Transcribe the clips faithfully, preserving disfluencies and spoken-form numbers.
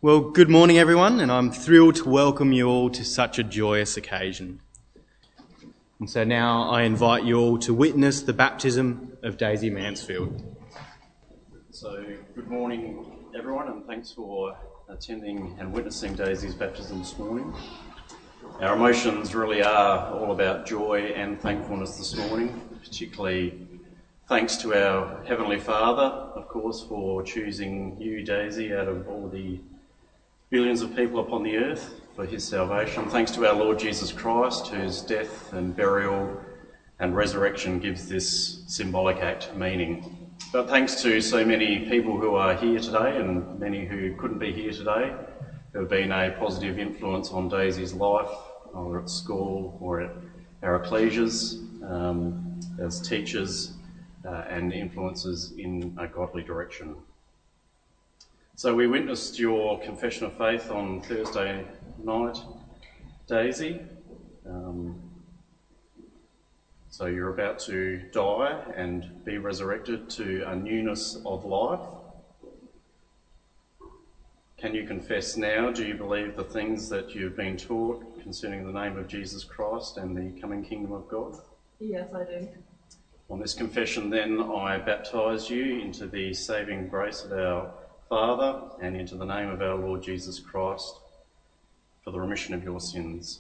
Well, good morning everyone, and I'm thrilled to welcome you all to such a joyous occasion. And so now I invite you all to witness the baptism of Daisy Mansfield. So good morning everyone, and thanks for attending and witnessing Daisy's baptism this morning. Our emotions really are all about joy and thankfulness this morning, particularly thanks to our Heavenly Father, of course, for choosing you, Daisy, out of all the billions of people upon the earth for his salvation. Thanks to our Lord Jesus Christ, whose death and burial and resurrection gives this symbolic act meaning. But thanks to so many people who are here today and many who couldn't be here today, who have been a positive influence on Daisy's life, either at school or at our ecclesias, um, as teachers uh, and influences in a godly direction. So we witnessed your confession of faith on Thursday night, Daisy. Um, so you're about to die and be resurrected to a newness of life. Can you confess now, do you believe the things that you've been taught concerning the name of Jesus Christ and the coming kingdom of God? Yes, I do. On this confession then, I baptise you into the saving grace of our Father, and into the name of our Lord Jesus Christ, for the remission of your sins.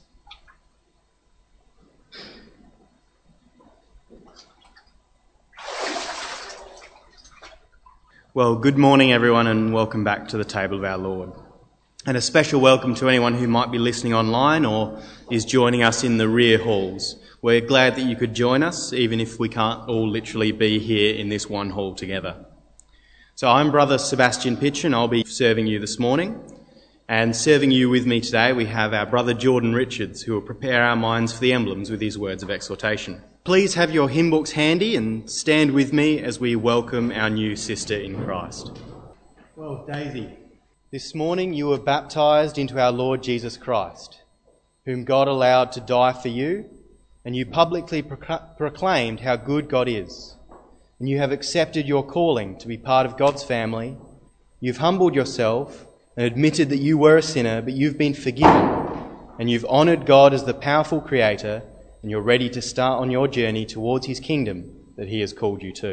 Well, good morning everyone, and welcome back to the table of our Lord. And a special welcome to anyone who might be listening online or is joining us in the rear halls. We're glad that you could join us, even if we can't all literally be here in this one hall together. So I'm Brother Sebastian Pitch, and I'll be serving you this morning. And serving you with me today, we have our brother Jordan Richards, who will prepare our minds for the emblems with his words of exhortation. Please have your hymn books handy and stand with me as we welcome our new sister in Christ. Well, Daisy, this morning you were baptised into our Lord Jesus Christ, whom God allowed to die for you, and you publicly proc- proclaimed how good God is. And you have accepted your calling to be part of God's family. You've humbled yourself and admitted that you were a sinner, but you've been forgiven, and you've honoured God as the powerful Creator, and you're ready to start on your journey towards his kingdom that he has called you to.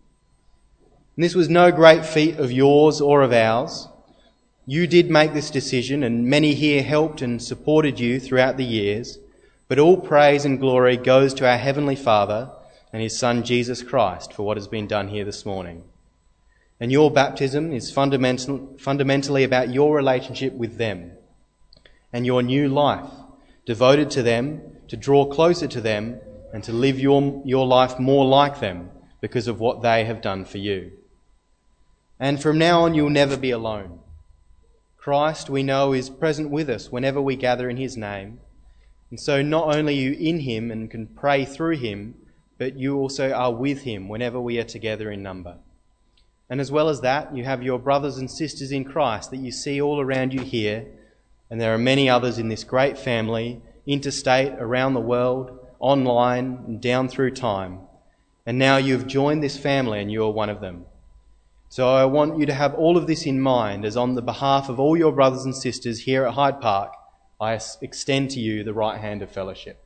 And this was no great feat of yours or of ours. You did make this decision, and many here helped and supported you throughout the years, but all praise and glory goes to our Heavenly Father and his Son Jesus Christ for what has been done here this morning. And your baptism is fundamental, fundamentally about your relationship with them and your new life, devoted to them, to draw closer to them and to live your, your life more like them because of what they have done for you. And from now on you'll never be alone. Christ, we know, is present with us whenever we gather in his name. And so not only are you in him and can pray through him, but you also are with him whenever we are together in number. And as well as that, you have your brothers and sisters in Christ that you see all around you here, and there are many others in this great family, interstate, around the world, online, and down through time. And now you've joined this family and you are one of them. So I want you to have all of this in mind as on the behalf of all your brothers and sisters here at Hyde Park, I extend to you the right hand of fellowship.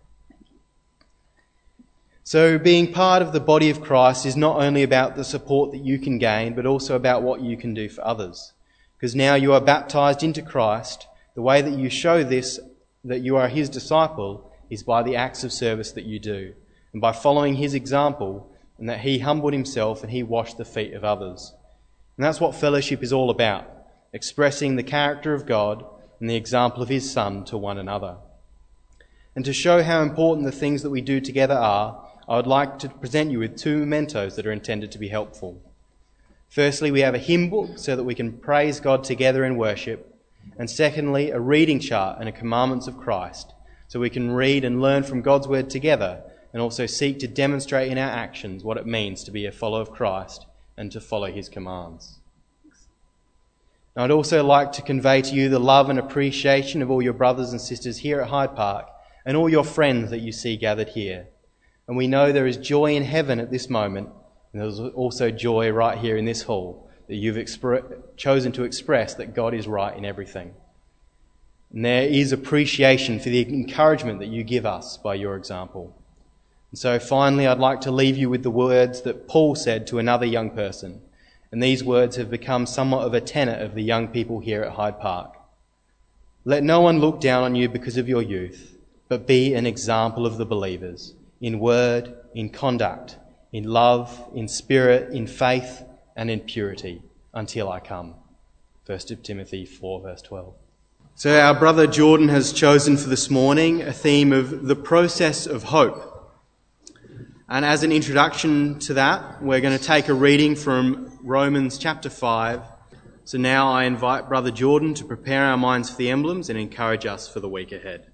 So being part of the body of Christ is not only about the support that you can gain, but also about what you can do for others. Because now you are baptised into Christ, the way that you show this, that you are his disciple, is by the acts of service that you do, and by following his example, and that he humbled himself and he washed the feet of others. And that's what fellowship is all about, expressing the character of God and the example of his Son to one another. And to show how important the things that we do together are, I would like to present you with two mementos that are intended to be helpful. Firstly, we have a hymn book so that we can praise God together in worship. And secondly, a reading chart and a commandments of Christ, so we can read and learn from God's word together and also seek to demonstrate in our actions what it means to be a follower of Christ and to follow his commands. I'd also like to convey to you the love and appreciation of all your brothers and sisters here at Hyde Park and all your friends that you see gathered here. And we know there is joy in heaven at this moment, and there's also joy right here in this hall. that you've expre- chosen to express that God is right in everything. And there is appreciation for the encouragement that you give us by your example. And so finally, I'd like to leave you with the words that Paul said to another young person. And these words have become somewhat of a tenet of the young people here at Hyde Park. Let no one look down on you because of your youth, but be an example of the believers, in word, in conduct, in love, in spirit, in faith, and in purity, until I come. First Timothy four, verse twelve. So our brother Jordan has chosen for this morning a theme of the process of hope. And as an introduction to that, we're going to take a reading from Romans chapter five. So now I invite Brother Jordan to prepare our minds for the emblems and encourage us for the week ahead.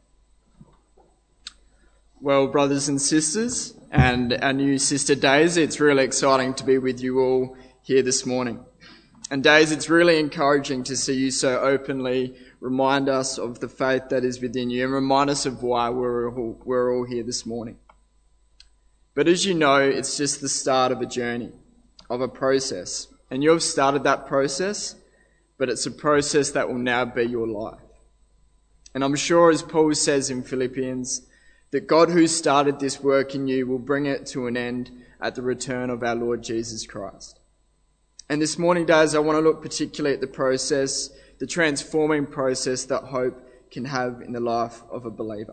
Well, brothers and sisters, and our new sister Daisy, it's really exciting to be with you all here this morning. And Daisy, it's really encouraging to see you so openly remind us of the faith that is within you and remind us of why we're all, we're all here this morning. But as you know, it's just the start of a journey, of a process. And you have started that process, but it's a process that will now be your life. And I'm sure, as Paul says in Philippians, that God who started this work in you will bring it to an end at the return of our Lord Jesus Christ. And this morning, Daz, I want to look particularly at the process, the transforming process that hope can have in the life of a believer.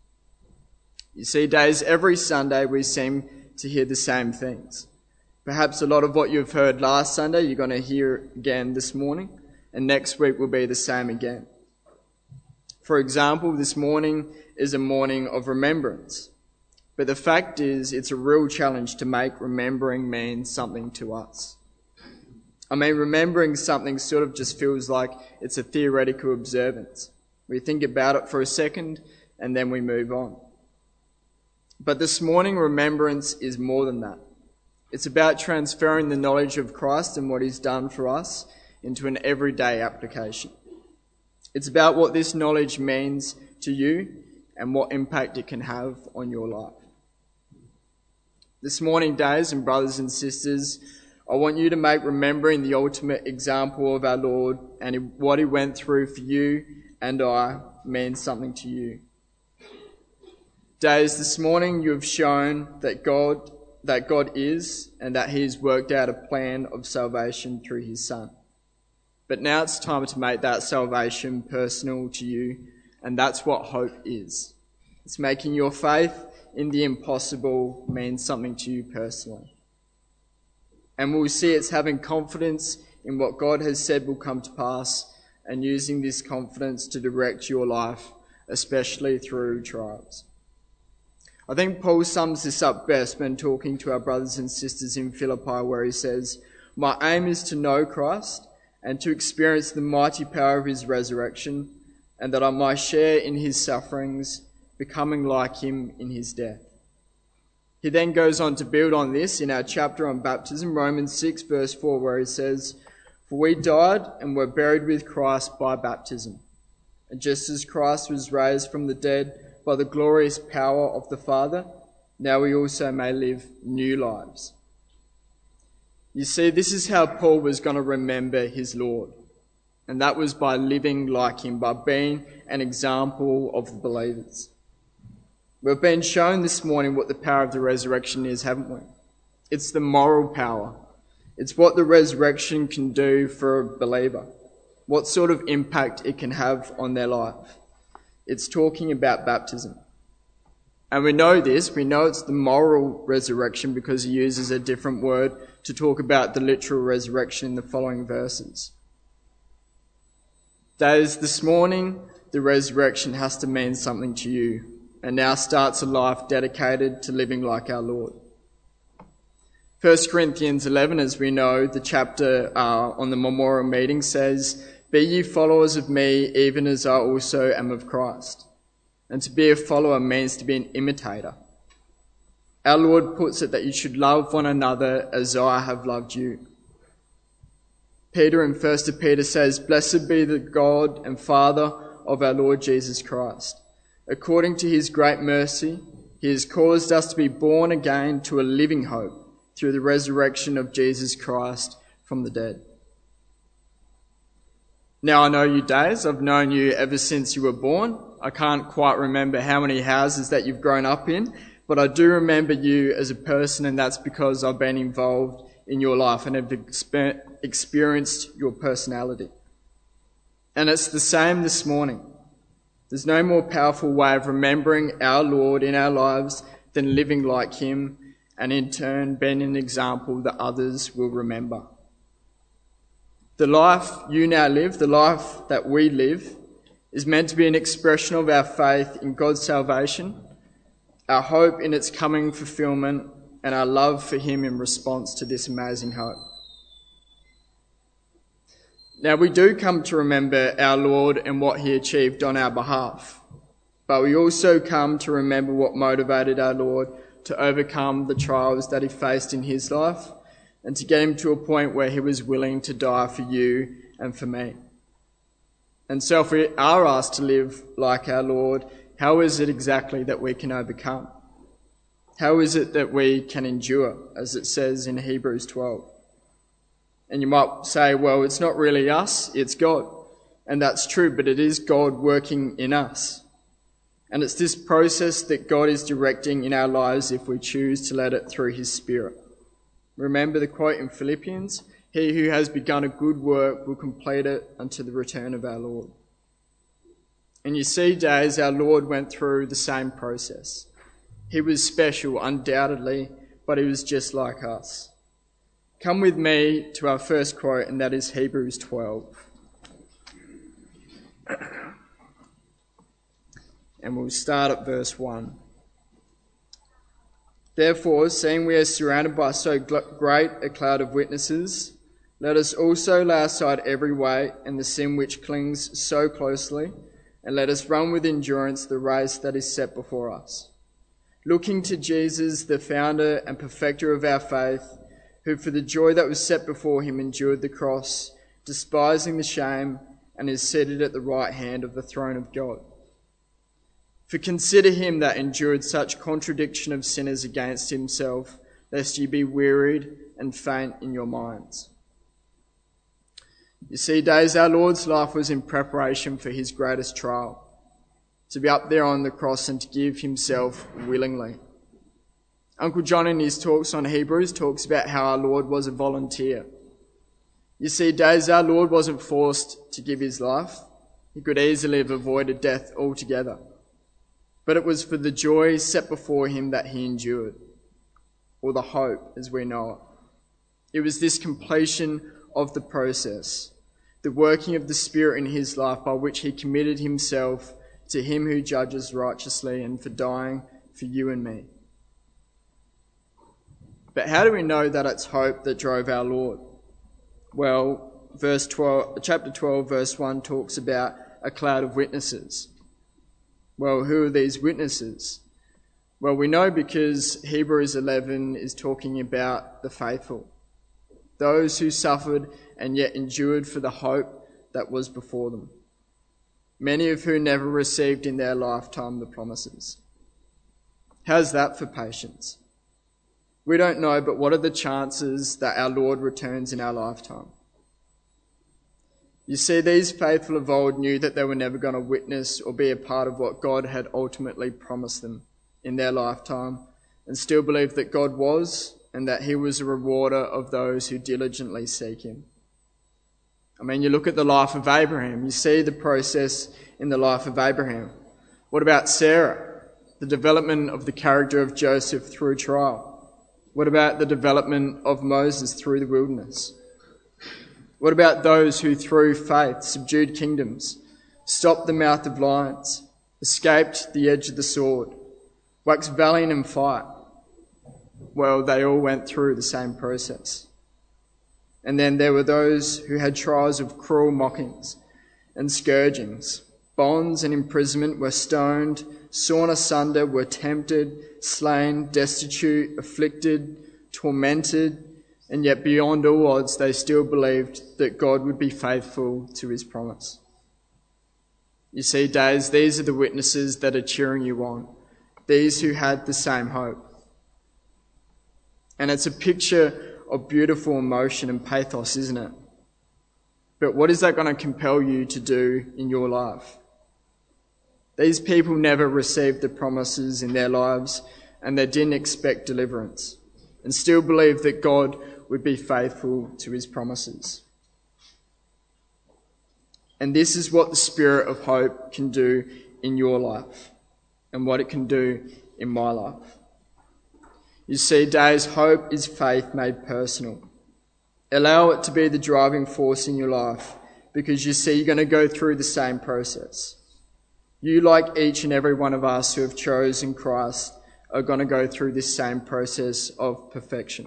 You see, Daz, every Sunday we seem to hear the same things. Perhaps a lot of what you've heard last Sunday you're going to hear again this morning, and next week will be the same again. For example, this morning is a morning of remembrance. But the fact is, it's a real challenge to make remembering mean something to us. I mean, remembering something sort of just feels like it's a theoretical observance. We think about it for a second and then we move on. But this morning, remembrance is more than that. It's about transferring the knowledge of Christ and what he's done for us into an everyday application. It's about what this knowledge means to you and what impact it can have on your life. This morning, days and brothers and sisters, I want you to make remembering the ultimate example of our Lord and what he went through for you and I mean something to you. Days, this morning you have shown that God that God is and that he has worked out a plan of salvation through his Son. But now it's time to make that salvation personal to you, and that's what hope is. It's making your faith in the impossible mean something to you personally. And we'll see it's having confidence in what God has said will come to pass and using this confidence to direct your life, especially through trials. I think Paul sums this up best when talking to our brothers and sisters in Philippi, where he says, "My aim is to know Christ and to experience the mighty power of his resurrection, and that I might share in his sufferings, becoming like him in his death." He then goes on to build on this in our chapter on baptism, Romans six, verse four, where he says, "For we died and were buried with Christ by baptism. And just as Christ was raised from the dead by the glorious power of the Father, now we also may live new lives." You see, this is how Paul was going to remember his Lord. And that was by living like him, by being an example of the believers. We've been shown this morning what the power of the resurrection is, haven't we? It's the moral power. It's what the resurrection can do for a believer, what sort of impact it can have on their life. It's talking about baptism. And we know this, we know it's the moral resurrection because he uses a different word to talk about the literal resurrection in the following verses. That is, this morning, the resurrection has to mean something to you, and now starts a life dedicated to living like our Lord. First Corinthians eleven, as we know, the chapter uh, on the memorial meeting says, "Be ye followers of me, even as I also am of Christ." And to be a follower means to be an imitator. Our Lord puts it that you should love one another as I have loved you. Peter in First Peter says, "Blessed be the God and Father of our Lord Jesus Christ. According to his great mercy, he has caused us to be born again to a living hope through the resurrection of Jesus Christ from the dead." Now I know you, Days. I've known you ever since you were born. I can't quite remember how many houses that you've grown up in, but I do remember you as a person, and that's because I've been involved in your life and have exper- experienced your personality. And it's the same this morning. There's no more powerful way of remembering our Lord in our lives than living like him, and in turn being an example that others will remember. The life you now live, the life that we live, is meant to be an expression of our faith in God's salvation, our hope in its coming fulfillment, and our love for him in response to this amazing hope. Now, we do come to remember our Lord and what he achieved on our behalf, but we also come to remember what motivated our Lord to overcome the trials that he faced in his life and to get him to a point where he was willing to die for you and for me. And so if we are asked to live like our Lord, how is it exactly that we can overcome? How is it that we can endure, as it says in Hebrews twelve? And you might say, well, it's not really us, it's God. And that's true, but it is God working in us. And it's this process that God is directing in our lives if we choose to let it through his Spirit. Remember the quote in Philippians, he who has begun a good work will complete it until the return of our Lord. And you see, Days, our Lord went through the same process. He was special, undoubtedly, but he was just like us. Come with me to our first quote, and that is Hebrews twelve. And we'll start at verse one. Therefore, seeing we are surrounded by so great a cloud of witnesses, let us also lay aside every weight and the sin which clings so closely, and let us run with endurance the race that is set before us. Looking to Jesus, the founder and perfecter of our faith, who for the joy that was set before him endured the cross, despising the shame, and is seated at the right hand of the throne of God. For consider him that endured such contradiction of sinners against himself, lest ye be wearied and faint in your minds. You see, Days, our Lord's life was in preparation for his greatest trial, to be up there on the cross and to give himself willingly. Uncle John in his talks on Hebrews talks about how our Lord was a volunteer. You see, Days, our Lord wasn't forced to give his life. He could easily have avoided death altogether. But it was for the joy set before him that he endured, or the hope as we know it. It was this completion of the process, the working of the Spirit in his life by which he committed himself to him who judges righteously and for dying for you and me. But how do we know that it's hope that drove our Lord? Well, verse twelve, chapter twelve, verse one talks about a cloud of witnesses. Well, who are these witnesses? Well, we know because Hebrews eleven is talking about the faithful, those who suffered and yet endured for the hope that was before them, many of whom never received in their lifetime the promises. How's that for patience? We don't know, but what are the chances that our Lord returns in our lifetime? You see, these faithful of old knew that they were never going to witness or be a part of what God had ultimately promised them in their lifetime, and still believed that God was and that he was a rewarder of those who diligently seek him. I mean, you look at the life of Abraham, you see the process in the life of Abraham. What about Sarah? The development of the character of Joseph through trial. What about the development of Moses through the wilderness? What about those who through faith subdued kingdoms, stopped the mouth of lions, escaped the edge of the sword, waxed valiant in fight? Well, they all went through the same process. And then there were those who had trials of cruel mockings and scourgings, bonds and imprisonment, were stoned, sawn asunder, were tempted, slain, destitute, afflicted, tormented, and yet beyond all odds they still believed that God would be faithful to his promise. You see, Days, these are the witnesses that are cheering you on, these who had the same hope. And it's a picture of beautiful emotion and pathos, isn't it? But what is that going to compel you to do in your life? These people never received the promises in their lives, and they didn't expect deliverance, and still believed that God would be faithful to his promises. And this is what the Spirit of hope can do in your life, and what it can do in my life. You see, Days, hope is faith made personal. Allow it to be the driving force in your life, because you see, you're going to go through the same process. You, like each and every one of us who have chosen Christ, are going to go through this same process of perfection.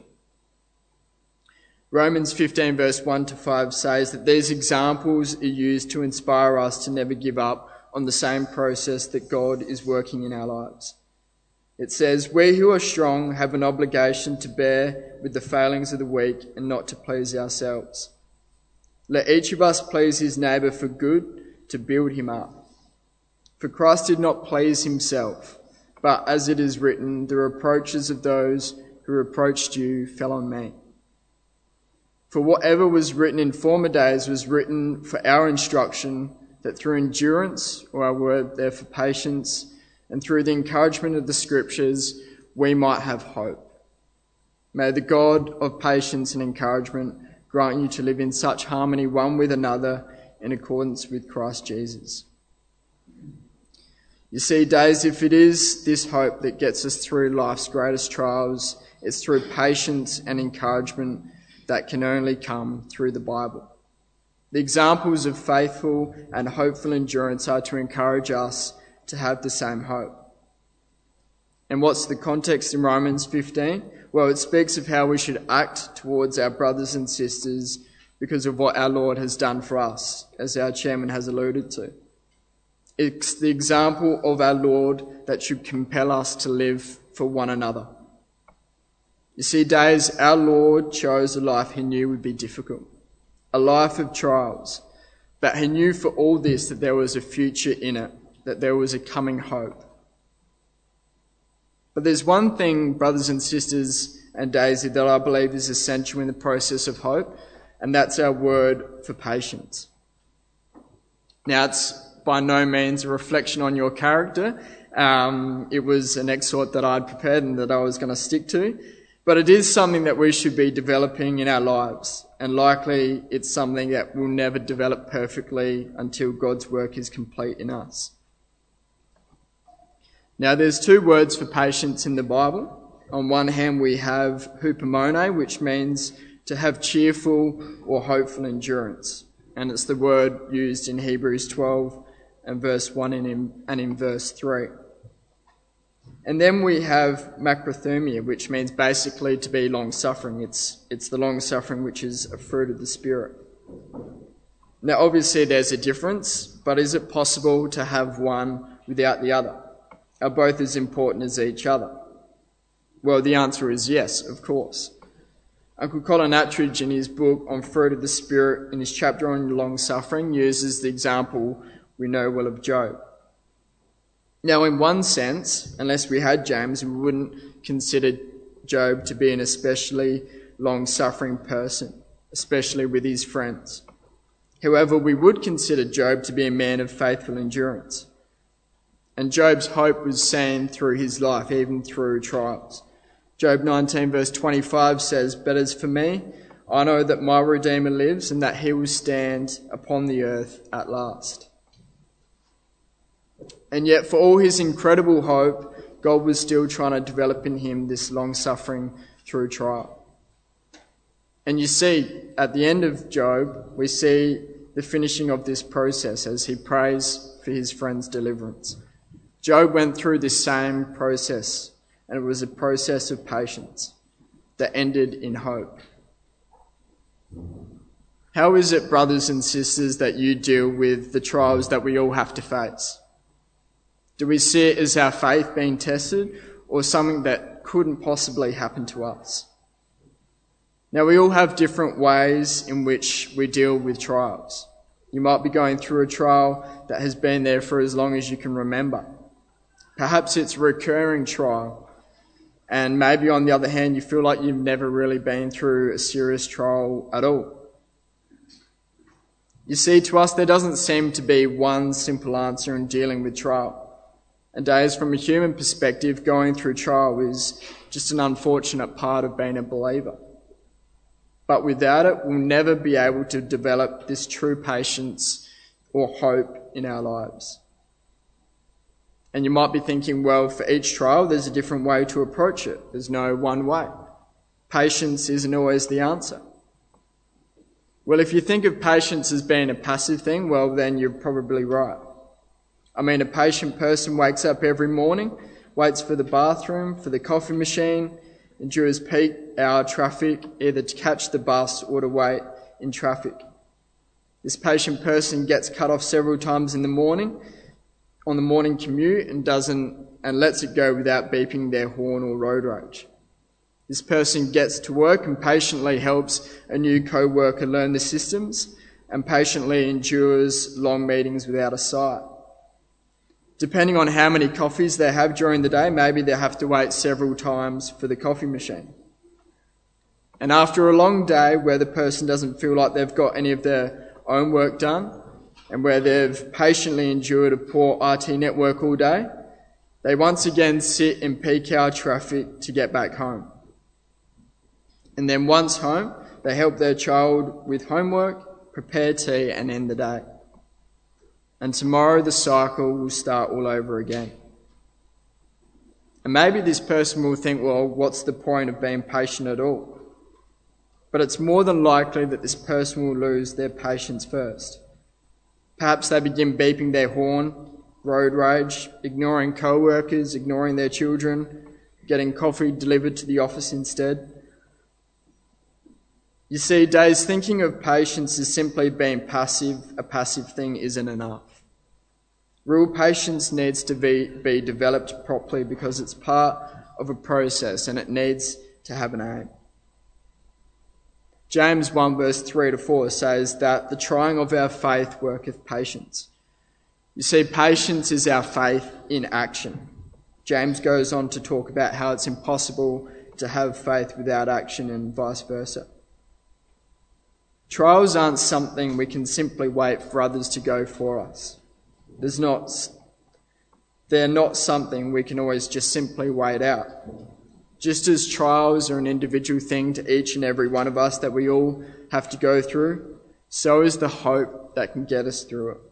Romans fifteen verse one to five says that these examples are used to inspire us to never give up on the same process that God is working in our lives. It says, "We who are strong have an obligation to bear with the failings of the weak and not to please ourselves. Let each of us please his neighbour for good, to build him up. For Christ did not please himself, but as it is written, the reproaches of those who reproached you fell on me. For whatever was written in former days was written for our instruction, that through endurance, or our word there for patience, and through the encouragement of the Scriptures, we might have hope. May the God of patience and encouragement grant you to live in such harmony one with another in accordance with Christ Jesus." You see, Days, if it is this hope that gets us through life's greatest trials, it's through patience and encouragement that can only come through the Bible. The examples of faithful and hopeful endurance are to encourage us to have the same hope. And what's the context in Romans fifteen? Well, it speaks of how we should act towards our brothers and sisters because of what our Lord has done for us, as our chairman has alluded to. It's the example of our Lord that should compel us to live for one another. You see, Days, our Lord chose a life he knew would be difficult, a life of trials, but he knew for all this that there was a future in it, that there was a coming hope. But there's one thing, brothers and sisters and Daisy, that I believe is essential in the process of hope, and that's our word for patience. Now, it's by no means a reflection on your character. Um, it was an exhort that I'd prepared and that I was going to stick to. But it is something that we should be developing in our lives. And likely it's something that will never develop perfectly until God's work is complete in us. Now, there's two words for patience in the Bible. On one hand, we have hupomone, which means to have cheerful or hopeful endurance. And it's the word used in Hebrews twelve and verse one and in, and in verse three. And then we have macrothumia, which means basically to be long-suffering. It's, it's the long-suffering which is a fruit of the Spirit. Now, obviously there's a difference, but is it possible to have one without the other? Are both as important as each other? Well, the answer is yes, of course. Uncle Colin Attridge, in his book on Fruit of the Spirit, in his chapter on long-suffering, uses the example we know well of Job. Now, in one sense, unless we had James, we wouldn't consider Job to be an especially long-suffering person, especially with his friends. However, we would consider Job to be a man of faithful endurance. And Job's hope was seen through his life, even through trials. Job nineteen verse twenty-five says, "But as for me, I know that my Redeemer lives and that he will stand upon the earth at last." And yet, for all his incredible hope, God was still trying to develop in him this long-suffering through trial. And you see, at the end of Job, we see the finishing of this process as he prays for his friend's deliverance. Job went through this same process, and it was a process of patience that ended in hope. How is it, brothers and sisters, that you deal with the trials that we all have to face? Do we see it as our faith being tested, or something that couldn't possibly happen to us? Now, we all have different ways in which we deal with trials. You might be going through a trial that has been there for as long as you can remember. Perhaps it's a recurring trial, and maybe on the other hand, you feel like you've never really been through a serious trial at all. You see, to us there doesn't seem to be one simple answer in dealing with trial. And Days, from a human perspective, going through trial is just an unfortunate part of being a believer. But without it, we'll never be able to develop this true patience or hope in our lives. And you might be thinking, well, for each trial, there's a different way to approach it. There's no one way. Patience isn't always the answer. Well, if you think of patience as being a passive thing, well, then you're probably right. I mean, a patient person wakes up every morning, waits for the bathroom, for the coffee machine, endures peak hour traffic, either to catch the bus or to wait in traffic. This patient person gets cut off several times in the morning, on the morning commute, and doesn't, and lets it go without beeping their horn or road rage. This person gets to work and patiently helps a new co-worker learn the systems, and patiently endures long meetings without a sigh. Depending on how many coffees they have during the day, maybe they have to wait several times for the coffee machine. And after a long day where the person doesn't feel like they've got any of their own work done, and where they've patiently endured a poor I T network all day, they once again sit in peak hour traffic to get back home. And then once home, they help their child with homework, prepare tea, and end the day. And tomorrow the cycle will start all over again. And maybe this person will think, well, what's the point of being patient at all? But it's more than likely that this person will lose their patience first. Perhaps they begin beeping their horn, road rage, ignoring co-workers, ignoring their children, getting coffee delivered to the office instead. You see, Days, thinking of patience as simply being passive, a passive thing, isn't enough. Real patience needs to be, be developed properly because it's part of a process and it needs to have an aim. James one verse three to four says that the trying of our faith worketh patience. You see, patience is our faith in action. James goes on to talk about how it's impossible to have faith without action and vice versa. Trials aren't something we can simply wait for others to go for us. There's not, they're not something we can always just simply wait out. Just as trials are an individual thing to each and every one of us that we all have to go through, so is the hope that can get us through it.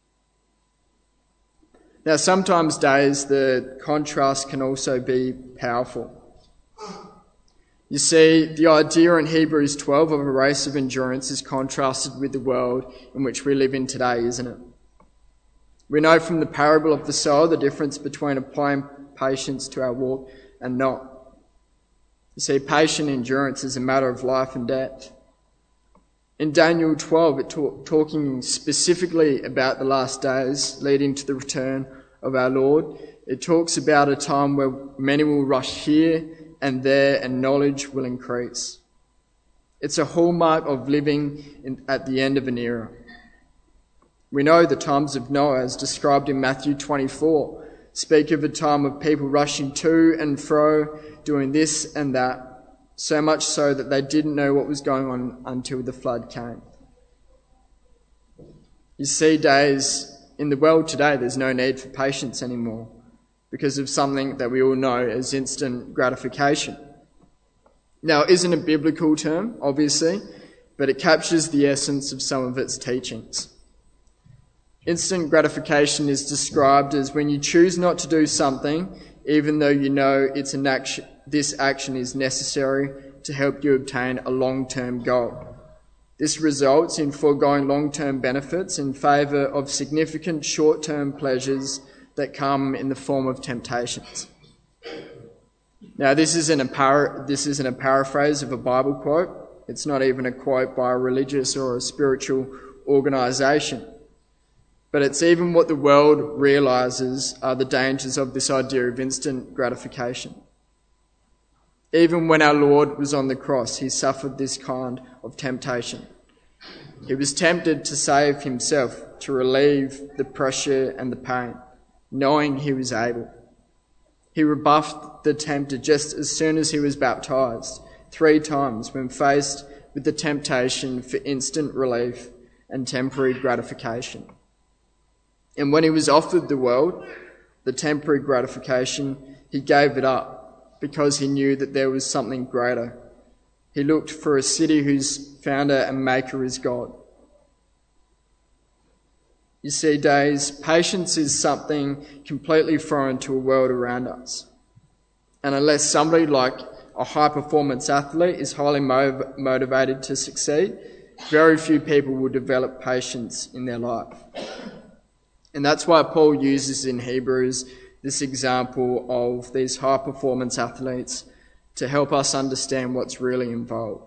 Now, sometimes, Days, the contrast can also be powerful. You see, the idea in Hebrews twelve of a race of endurance is contrasted with the world in which we live in today, isn't it? We know from the parable of the sower the difference between applying patience to our walk and not. You see, patient endurance is a matter of life and death. In Daniel twelve, it talk, talking specifically about the last days leading to the return of our Lord, it talks about a time where many will rush here and there and knowledge will increase. It's a hallmark of living in, at the end of an era. We know the times of Noah, as described in Matthew twenty-four, speak of a time of people rushing to and fro, doing this and that, so much so that they didn't know what was going on until the flood came. You see, Days, in the world today, there's no need for patience anymore because of something that we all know as instant gratification. Now, it isn't a biblical term, obviously, but it captures the essence of some of its teachings. Instant gratification is described as when you choose not to do something, even though you know it's an action, this action is necessary to help you obtain a long-term goal. This results in foregoing long-term benefits in favour of significant short-term pleasures that come in the form of temptations. Now, this isn't a para, this isn't a paraphrase of a Bible quote. It's not even a quote by a religious or a spiritual organisation. But it's even what the world realises are the dangers of this idea of instant gratification. Even when our Lord was on the cross, he suffered this kind of temptation. He was tempted to save himself, to relieve the pressure and the pain, knowing he was able. He rebuffed the tempter just as soon as he was baptised, three times when faced with the temptation for instant relief and temporary gratification. And when he was offered the world, the temporary gratification, he gave it up because he knew that there was something greater. He looked for a city whose founder and maker is God. You see, Days, patience is something completely foreign to a world around us. And unless somebody like a high-performance athlete is highly mov- motivated to succeed, very few people will develop patience in their life. And that's why Paul uses in Hebrews this example of these high-performance athletes to help us understand what's really involved.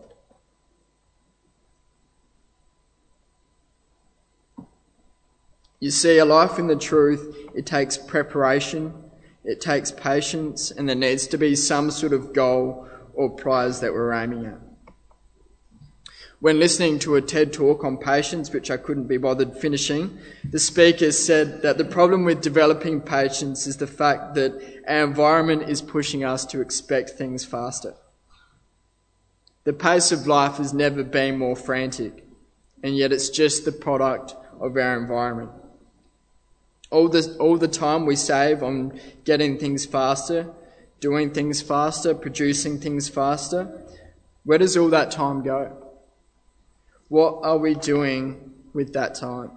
You see, a life in the truth, it takes preparation, it takes patience, and there needs to be some sort of goal or prize that we're aiming at. When listening to a TED talk on patience, which I couldn't be bothered finishing, the speaker said that the problem with developing patience is the fact that our environment is pushing us to expect things faster. The pace of life has never been more frantic, and yet it's just the product of our environment. All the, all the time we save on getting things faster, doing things faster, producing things faster, where does all that time go? What are we doing with that time?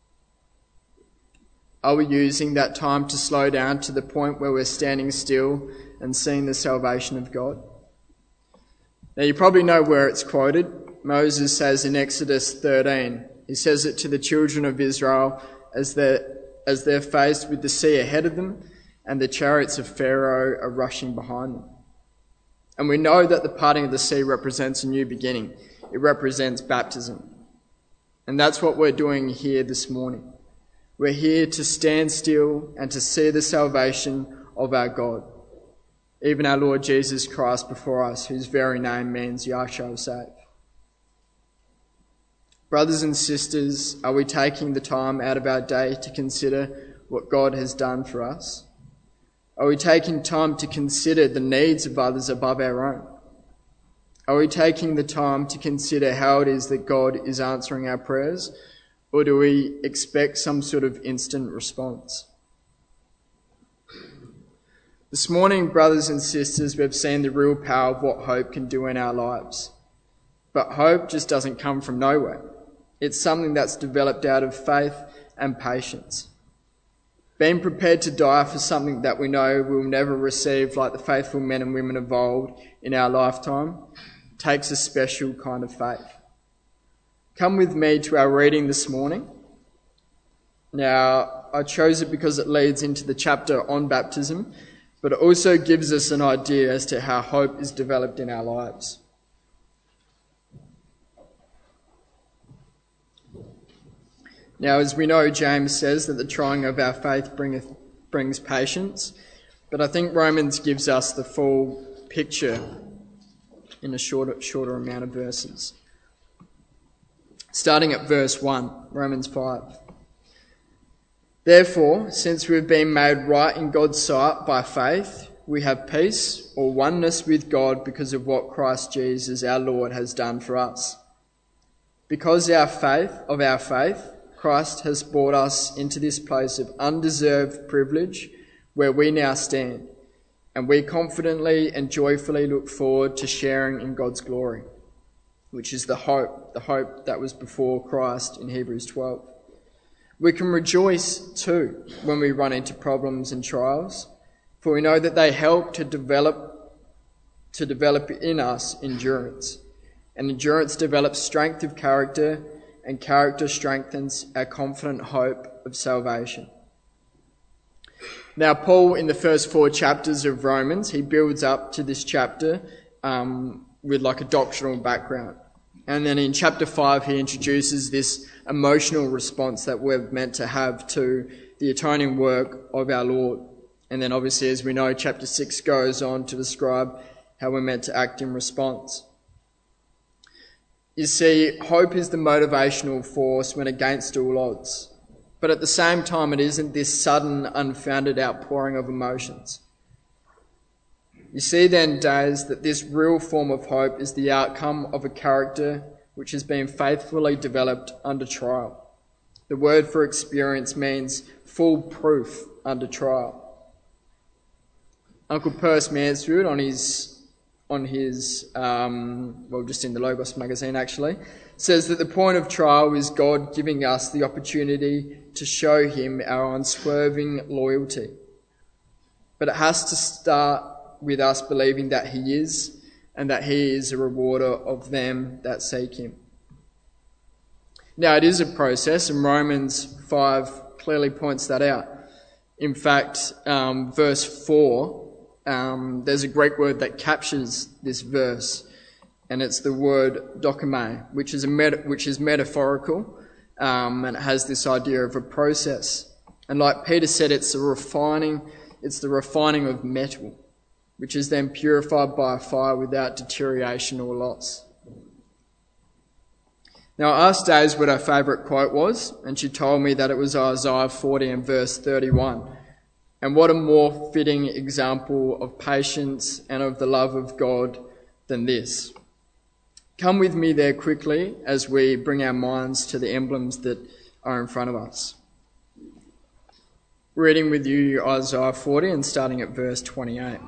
Are we using that time to slow down to the point where we're standing still and seeing the salvation of God? Now you probably know where it's quoted. Moses says in Exodus thirteen, he says it to the children of Israel as they're, as they're faced with the sea ahead of them and the chariots of Pharaoh are rushing behind them. And we know that the parting of the sea represents a new beginning. It represents baptism. And that's what we're doing here this morning. We're here to stand still and to see the salvation of our God, even our Lord Jesus Christ before us, whose very name means Yah shall save. Brothers and sisters, are we taking the time out of our day to consider what God has done for us? Are we taking time to consider the needs of others above our own? Are we taking the time to consider how it is that God is answering our prayers, or do we expect some sort of instant response? This morning, brothers and sisters, we've seen the real power of what hope can do in our lives. But hope just doesn't come from nowhere. It's something that's developed out of faith and patience. Being prepared to die for something that we know we'll never receive, like the faithful men and women of old in our lifetime, takes a special kind of faith. Come with me to our reading this morning. Now, I chose it because it leads into the chapter on baptism, but it also gives us an idea as to how hope is developed in our lives. Now, as we know, James says that the trying of our faith bringeth, brings patience, but I think Romans gives us the full picture in a shorter, shorter amount of verses. Starting at verse one, Romans five. Therefore, since we've been made right in God's sight by faith, we have peace or oneness with God because of what Christ Jesus our Lord has done for us. Because our faith, of our faith, Christ has brought us into this place of undeserved privilege where we now stand, and we confidently and joyfully look forward to sharing in God's glory, which is the hope, the hope that was before Christ in Hebrews twelve. We can rejoice too when we run into problems and trials, for we know that they help to develop, to develop in us endurance, and endurance develops strength of character, and character strengthens our confident hope of salvation. Now, Paul, in the first four chapters of Romans, he builds up to this chapter um, with like a doctrinal background. And then in chapter five, he introduces this emotional response that we're meant to have to the atoning work of our Lord. And then obviously, as we know, chapter six goes on to describe how we're meant to act in response. You see, hope is the motivational force when against all odds. But at the same time, it isn't this sudden, unfounded outpouring of emotions. You see then, Days, that this real form of hope is the outcome of a character which has been faithfully developed under trial. The word for experience means full proof under trial. Uncle Percy Mansfield on his, on his um, well, just in the Logos magazine actually, says that the point of trial is God giving us the opportunity to show him our unswerving loyalty. But it has to start with us believing that he is, and that he is a rewarder of them that seek him. Now, it is a process, and Romans five clearly points that out. In fact, um, verse four, um, there's a Greek word that captures this verse, and it's the word dokime, which is a meta- which is metaphorical, um, and it has this idea of a process. And like Peter said, it's a refining, it's the refining of metal, which is then purified by a fire without deterioration or loss. Now, I asked Daisy what her favourite quote was, and she told me that it was Isaiah forty and verse thirty-one. And what a more fitting example of patience and of the love of God than this. Come with me there quickly as we bring our minds to the emblems that are in front of us. Reading with you Isaiah forty and starting at verse twenty-eight.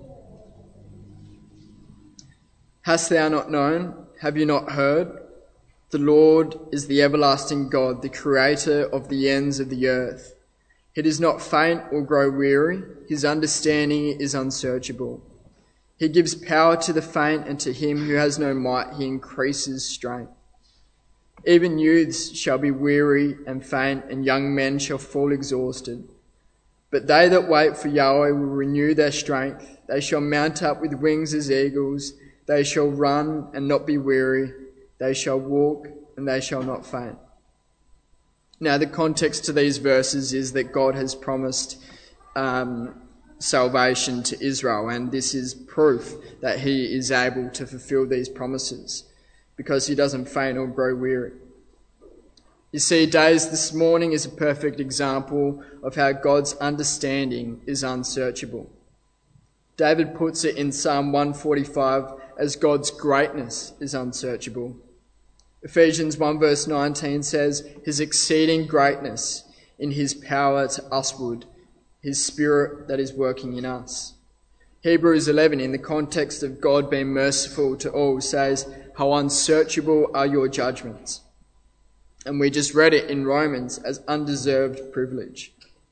Hast thou not known? Have you not heard? The Lord is the everlasting God, the creator of the ends of the earth. He does not faint or grow weary. His understanding is unsearchable. He gives power to the faint, and to him who has no might he increases strength. Even youths shall be weary and faint, and young men shall fall exhausted. But they that wait for Yahweh will renew their strength. They shall mount up with wings as eagles. They shall run and not be weary. They shall walk and they shall not faint. Now, the context to these verses is that God has promised um, salvation to Israel, and this is proof that he is able to fulfill these promises because he doesn't faint or grow weary. You see, Days this morning is a perfect example of how God's understanding is unsearchable. David puts it in Psalm one forty-five as God's greatness is unsearchable. Ephesians one verse nineteen says, his exceeding greatness in his power to usward, his spirit that is working in us. Hebrews eleven, in the context of God being merciful to all, says, how unsearchable are your judgments. And we just read it in Romans as undeserved privilege.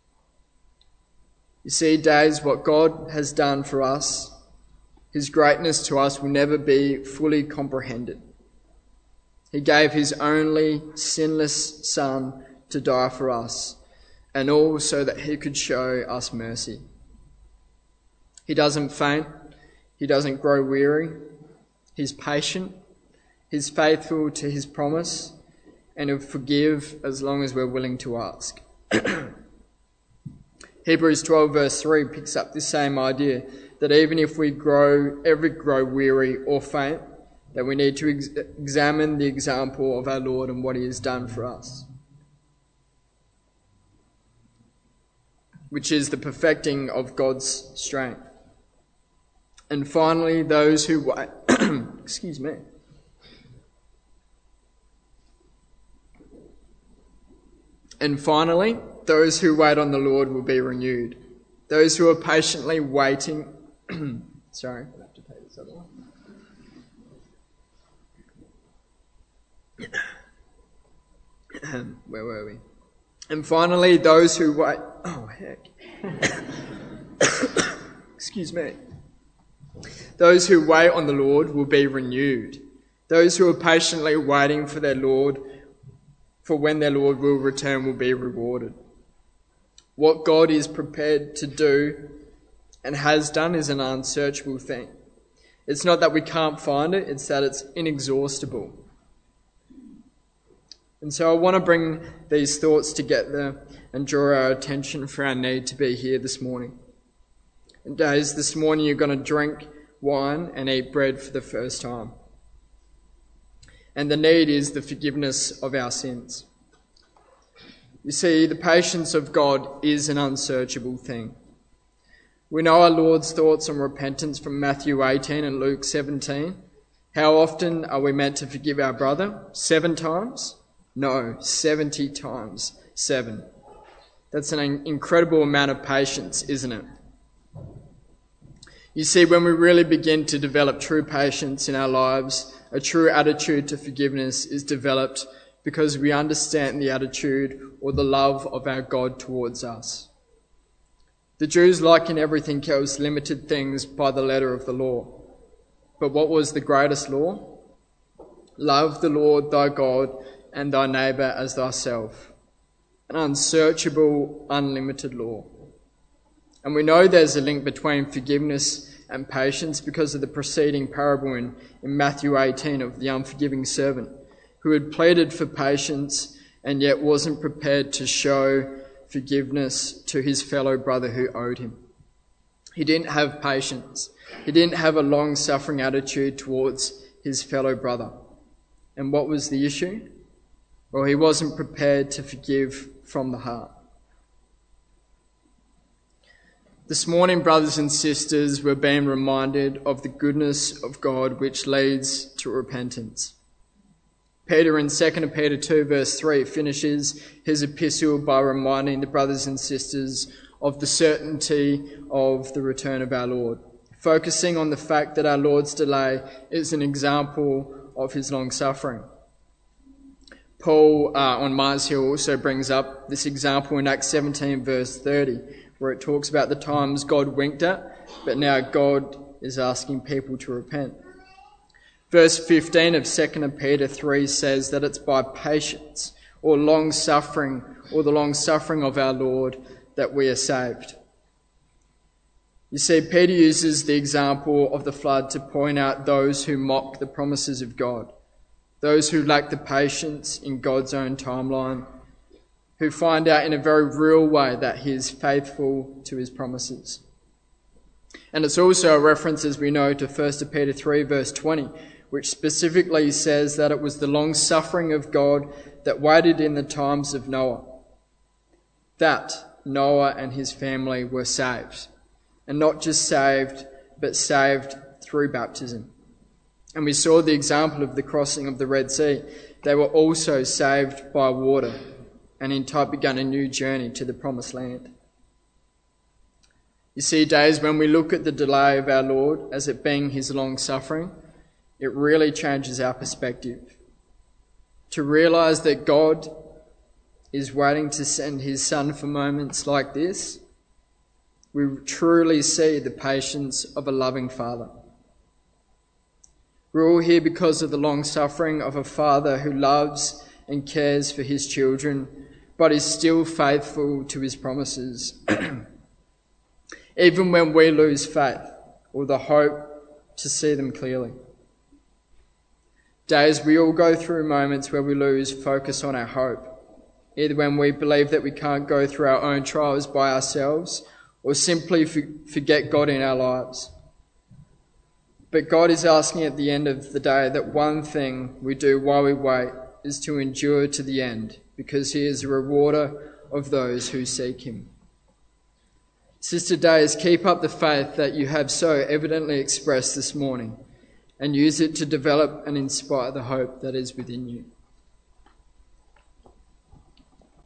You see, Days, what God has done for us, his greatness to us will never be fully comprehended. He gave his only sinless Son to die for us, and all so that he could show us mercy. He doesn't faint. He doesn't grow weary. He's patient. He's faithful to his promise, and he'll forgive as long as we're willing to ask. Hebrews twelve verse three picks up this same idea, that even if we grow, ever grow weary or faint, that we need to ex- examine the example of our Lord and what he has done for us, which is the perfecting of God's strength. And finally, those who wait, excuse me, and finally, those who wait on the Lord will be renewed. Those who are patiently waiting, sorry, I'll have to pay this other one. Where were we? And finally, those who wait... Oh, heck. Excuse me. Those who wait on the Lord will be renewed. Those who are patiently waiting for their Lord, for when their Lord will return, will be rewarded. What God is prepared to do and has done is an unsearchable thing. It's not that we can't find it, it's that it's inexhaustible. And so I want to bring these thoughts together and draw our attention for our need to be here this morning. And Days, this morning you're going to drink wine and eat bread for the first time. And the need is the forgiveness of our sins. You see, the patience of God is an unsearchable thing. We know our Lord's thoughts on repentance from Matthew eighteen and Luke seventeen. How often are we meant to forgive our brother? Seven times? No, seventy times seven. That's an incredible amount of patience, isn't it? You see, when we really begin to develop true patience in our lives, a true attitude to forgiveness is developed because we understand the attitude or the love of our God towards us. The Jews, like in everything else, limited things by the letter of the law. But what was the greatest law? Love the Lord thy God and thy neighbour as thyself. An unsearchable, unlimited law. And we know there's a link between forgiveness and patience because of the preceding parable in, in Matthew eighteen of the unforgiving servant who had pleaded for patience and yet wasn't prepared to show forgiveness to his fellow brother who owed him. He didn't have patience. He didn't have a long-suffering attitude towards his fellow brother. And what was the issue? Well, he wasn't prepared to forgive from the heart. This morning, brothers and sisters, we're being reminded of the goodness of God which leads to repentance. Peter in Second Peter two verse three finishes his epistle by reminding the brothers and sisters of the certainty of the return of our Lord, focusing on the fact that our Lord's delay is an example of his long suffering. Paul uh, on Mars Hill also brings up this example in Acts seventeen verse thirty, where it talks about the times God winked at, but now God is asking people to repent. Verse fifteen of Second Peter three says that it's by patience or long suffering or the long suffering of our Lord that we are saved. You see, Peter uses the example of the flood to point out those who mock the promises of God, those who lack the patience in God's own timeline, who find out in a very real way that he is faithful to his promises. And it's also a reference, as we know, to First Peter three verse twenty, which specifically says that it was the long suffering of God that waited in the times of Noah, that Noah and his family were saved. And not just saved, but saved through baptism. And we saw the example of the crossing of the Red Sea. They were also saved by water, and in time began a new journey to the promised land. You see, days when we look at the delay of our Lord as it being his long suffering, it really changes our perspective. To realise that God is waiting to send his Son for moments like this, we truly see the patience of a loving Father. We're all here because of the long suffering of a Father who loves and cares for his children, but is still faithful to his promises. Even when we lose faith or the hope to see them clearly. Days we all go through moments where we lose focus on our hope, either when we believe that we can't go through our own trials by ourselves or simply forget God in our lives. But God is asking at the end of the day that one thing we do while we wait is to endure to the end, because he is a rewarder of those who seek him. Sister Days, keep up the faith that you have so evidently expressed this morning, and use it to develop and inspire the hope that is within you.